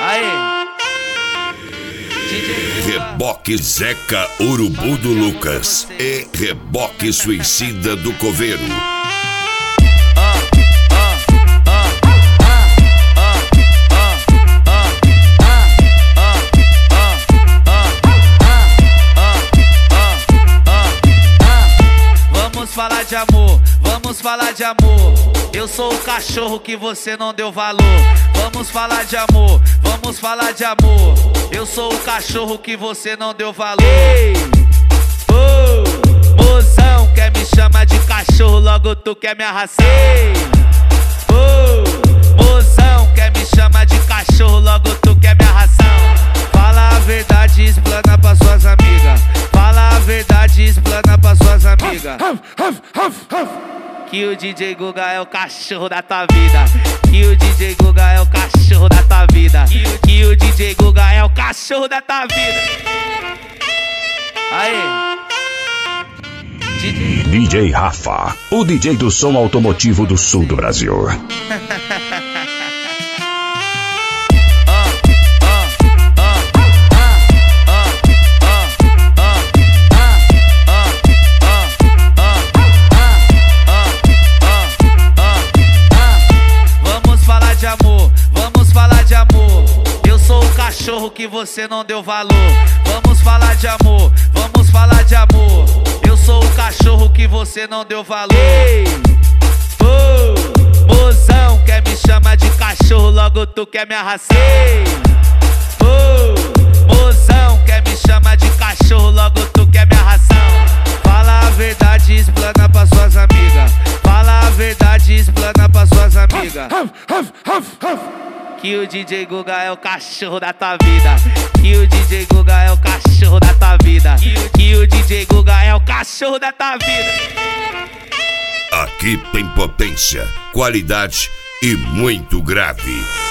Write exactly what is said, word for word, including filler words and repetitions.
Aê! Reboque Zeca Urubu do Lucas e Reboque Suicida do Coveiro. Vamos falar de amor, vamos falar de amor. Eu sou o cachorro que você não deu valor. Vamos falar de amor, vamos falar de amor. Eu sou o cachorro que você não deu valor. Ei, oh, mozão, quer me chamar de cachorro, logo tu quer me arrasar. Ei, oh, mozão, quer me chamar de cachorro, logo tu quer me arrasar. Fala a verdade e explana pra suas amigas. Fala a verdade e explana pra suas amigas. Que o D J Guga é o cachorro da tua vida. Que o D J Guga é o cachorro da tua vida. Que o D J Guga é o cachorro da tua vida. Aê! D J Rafa, o D J do som automotivo do sul do Brasil. Cachorro que você não deu valor. Vamos falar de amor, vamos falar de amor. Eu sou o cachorro que você não deu valor. Ei, oh, mozão, quer me chamar de cachorro, logo tu quer me arrasar. Ei, oh, mozão, quer me chamar de cachorro, logo tu quer me arrasar. Fala a verdade e explana pra suas amigas. Fala a verdade e explana pra suas amigas. Que o D J Guga é o cachorro da tua vida. Que o D J Guga é o cachorro da tua vida. Que o D J Guga é o cachorro da tua vida. Aqui tem potência, qualidade e muito grave.